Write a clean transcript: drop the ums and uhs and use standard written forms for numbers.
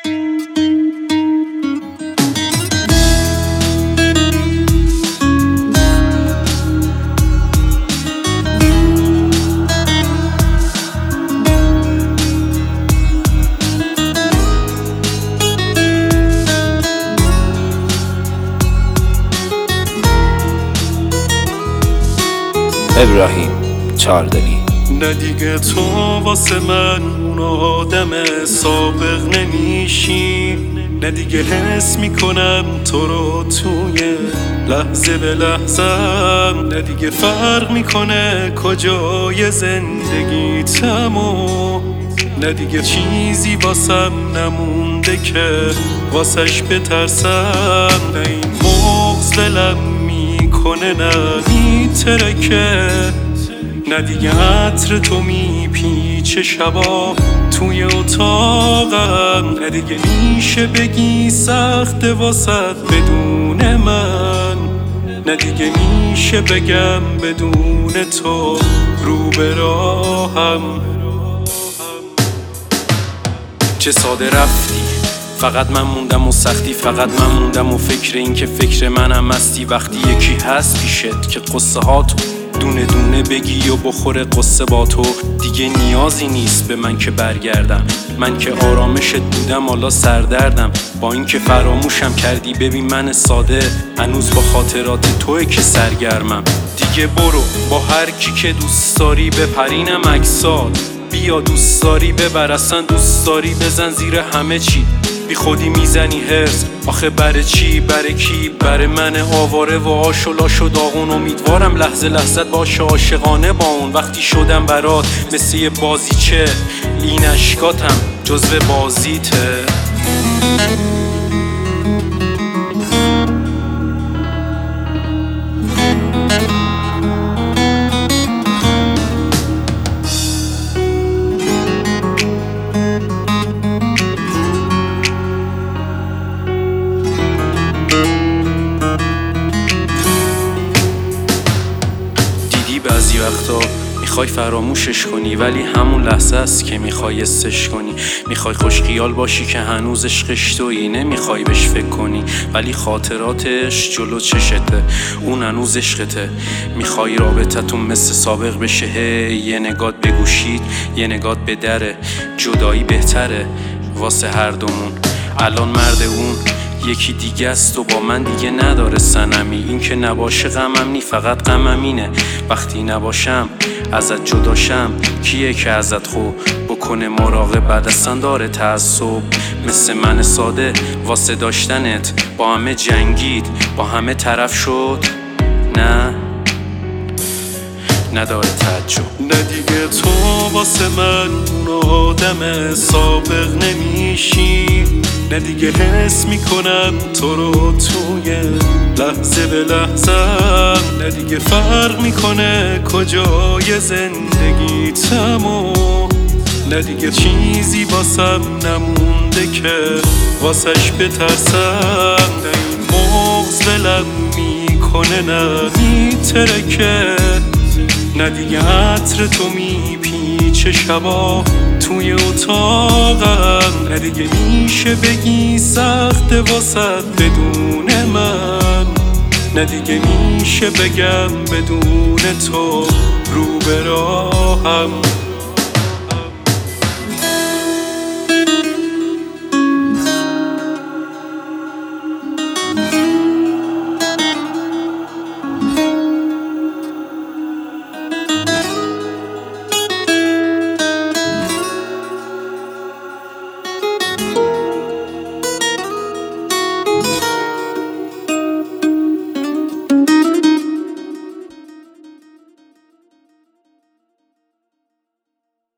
ابراهیم چاردلی. نه دیگه تو واسه من اون آدم سابق نمیشی، نه دیگه حس میکنم تو رو توی لحظه به لحظم، نه دیگه فرق میکنه کجای زندگیتم و نه دیگه چیزی واسم نمونده که واسش بترسم. نه این مغز دلم میکنه نه میترکه، نه دیگه عطر تو میپیچه شبا توی اتاقم، نه دیگه میشه بگی سخت واسط بدون من، نه دیگه میشه بگم بدون تو رو به راهم. چه ساده رفتی، فقط من موندم و سختی، فقط من موندم و فکر این که فکر منم هستی. وقتی یکی هست پیشت که قصه ها تو دونه دونه بگی و بخوره قصه با تو، دیگه نیازی نیست به من که برگردم. من که آرامشت بودم حالا سردردم، با این که فراموشم کردی. ببین من ساده هنوز با خاطرات توی که سرگرمم. دیگه برو با هر کی که دوست داری بپرینم اکسات، بیا دوست داری ببر اصلا دوست داری بزن زیر همه چی. بی خودی میزنی هرس آخه بره چی بره کی؟ بره من آواره و آش و داغون. امیدوارم لحظه لحظت باشه عاشقانه با اون. وقتی شدم برات مثل یه بازیچه، این اشکاتم جزو بازیته. بعضی وقتا میخوای فراموشش کنی ولی همون لحظه است که میخوای استش کنی. میخوای خوش خیال باشی که هنوز عشقش تویی، نمیخوای بهش فکر کنی ولی خاطراتش جلو چشته، اون هنوز عشقته. میخوای رابطتون مثل سابق بشه، یه نگات به گوشید یه نگات به دره. جدایی بهتره واسه هر دومون، الان مرد اون یکی دیگه است و با من دیگه نداره صنمی. این که نباشه غمم نی فقط غمم اینه، وقتی نباشم ازت جداشم کیه که ازت خو بکنه مراقبت اصلا داره تعصب. مثل من ساده واسه داشتنت با همه جنگید با همه طرف شد، نه نداره تعجب. نه دیگه تو واسه من اون آدم سابق نمیشی، نه دیگه حس میکنم تو رو توی لحظه به لحظم، نه دیگه فرق میکنه کجای زندگیتم و نه دیگه چیزی واسم نمونده که واسش بترسم. نه این مغز دلم میکنه نه میترکه، نه دیگه عطر تو میپیچه شبا توی اتاقم، نه دیگه میشه بگی سخت واسط بدون من، نه دیگه میشه بگم بدون تو رو به راهم.